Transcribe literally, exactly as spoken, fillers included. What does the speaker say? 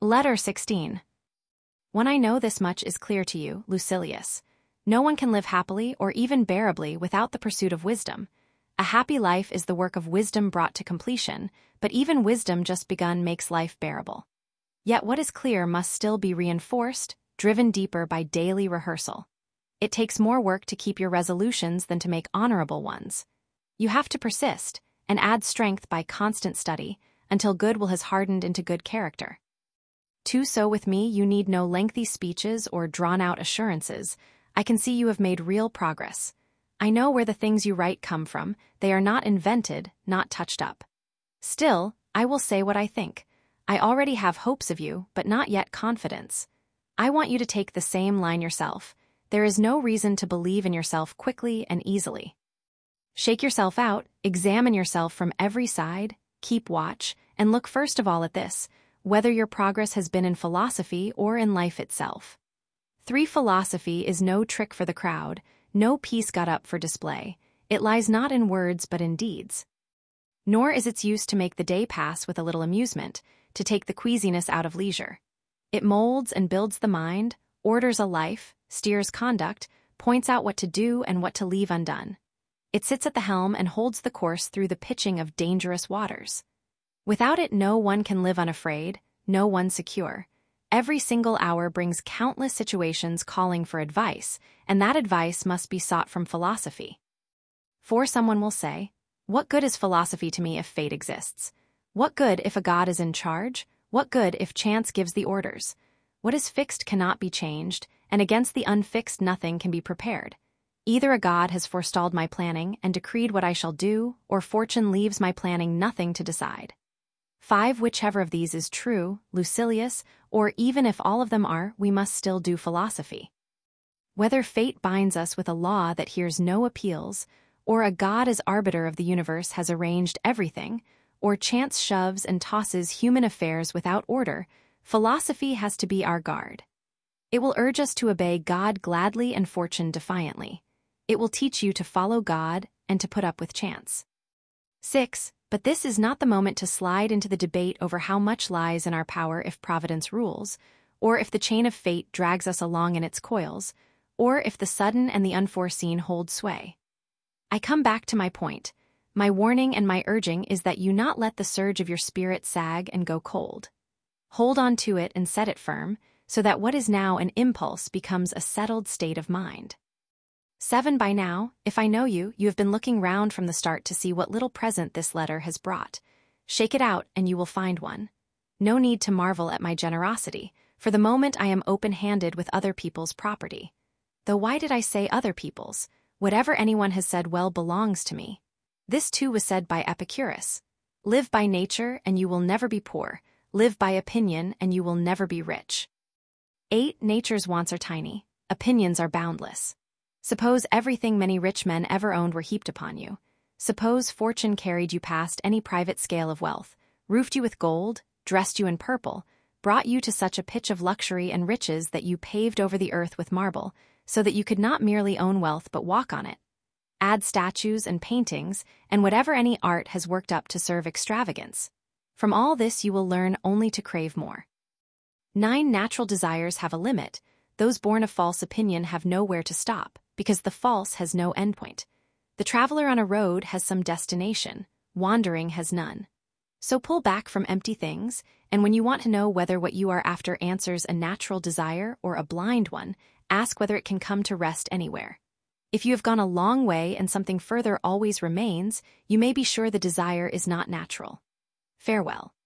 Letter sixteen. When I know this much is clear to you, Lucilius, no one can live happily or even bearably without the pursuit of wisdom. A happy life is the work of wisdom brought to completion, but even wisdom just begun makes life bearable. Yet what is clear must still be reinforced, driven deeper by daily rehearsal. It takes more work to keep your resolutions than to make honorable ones. You have to persist and add strength by constant study until good will has hardened into good character. To so with me you need no lengthy speeches or drawn-out assurances. I can see you have made real progress. I know where the things you write come from. They are not invented, not touched up. Still, I will say what I think. I already have hopes of you, but not yet confidence. I want you to take the same line yourself. There is no reason to believe in yourself quickly and easily. Shake yourself out, examine yourself from every side, keep watch, and look first of all at this, whether your progress has been in philosophy or in life itself. Three philosophy is no trick for the crowd, no piece got up for display. It lies not in words but in deeds. Nor is its use to make the day pass with a little amusement, to take the queasiness out of leisure. It molds and builds the mind, orders a life, steers conduct, points out what to do and what to leave undone. It sits at the helm and holds the course through the pitching of dangerous waters. Without it no one can live unafraid, no one secure. Every single hour brings countless situations calling for advice, and that advice must be sought from philosophy. For someone will say, what good is philosophy to me if fate exists? What good if a god is in charge? What good if chance gives the orders? What is fixed cannot be changed, and against the unfixed nothing can be prepared. Either a god has forestalled my planning and decreed what I shall do, or fortune leaves my planning nothing to decide. Five, whichever of these is true, Lucilius, or even if all of them are, we must still do philosophy. Whether fate binds us with a law that hears no appeals, or a god as arbiter of the universe has arranged everything, or chance shoves and tosses human affairs without order, philosophy has to be our guard. It will urge us to obey God gladly and fortune defiantly. It will teach you to follow God and to put up with chance. Six. But this is not the moment to slide into the debate over how much lies in our power if Providence rules, or if the chain of fate drags us along in its coils, or if the sudden and the unforeseen hold sway. I come back to my point. My warning and my urging is that you not let the surge of your spirit sag and go cold. Hold on to it and set it firm, so that what is now an impulse becomes a settled state of mind. Seven. By now, if I know you, you have been looking round from the start to see what little present this letter has brought. Shake it out, and you will find one. No need to marvel at my generosity. For the moment I am open-handed with other people's property. Though why did I say other people's? Whatever anyone has said well belongs to me. This too was said by Epicurus. Live by nature, and you will never be poor. Live by opinion, and you will never be rich. Eight. Nature's wants are tiny. Opinions are boundless. Suppose everything many rich men ever owned were heaped upon you. Suppose fortune carried you past any private scale of wealth, roofed you with gold, dressed you in purple, brought you to such a pitch of luxury and riches that you paved over the earth with marble, so that you could not merely own wealth but walk on it. Add statues and paintings, and whatever any art has worked up to serve extravagance. From all this you will learn only to crave more. Nine. Natural desires have a limit. Those born of false opinion have nowhere to stop, because the false has no endpoint. The traveler on a road has some destination, wandering has none. So pull back from empty things, and when you want to know whether what you are after answers a natural desire or a blind one, ask whether it can come to rest anywhere. If you have gone a long way and something further always remains, you may be sure the desire is not natural. Farewell.